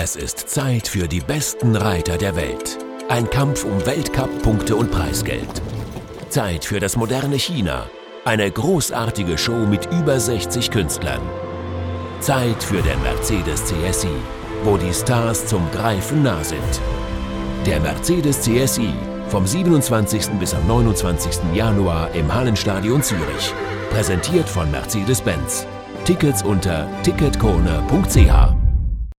Es ist Zeit für die besten Reiter der Welt. Ein Kampf um Weltcup-Punkte und Preisgeld. Zeit für das moderne China. Eine großartige Show mit über 60 Künstlern. Zeit für den Mercedes CSI, wo die Stars zum Greifen nah sind. Der Mercedes CSI vom 27. bis am 29. Januar im Hallenstadion Zürich. Präsentiert von Mercedes-Benz. Tickets unter ticketcorner.ch.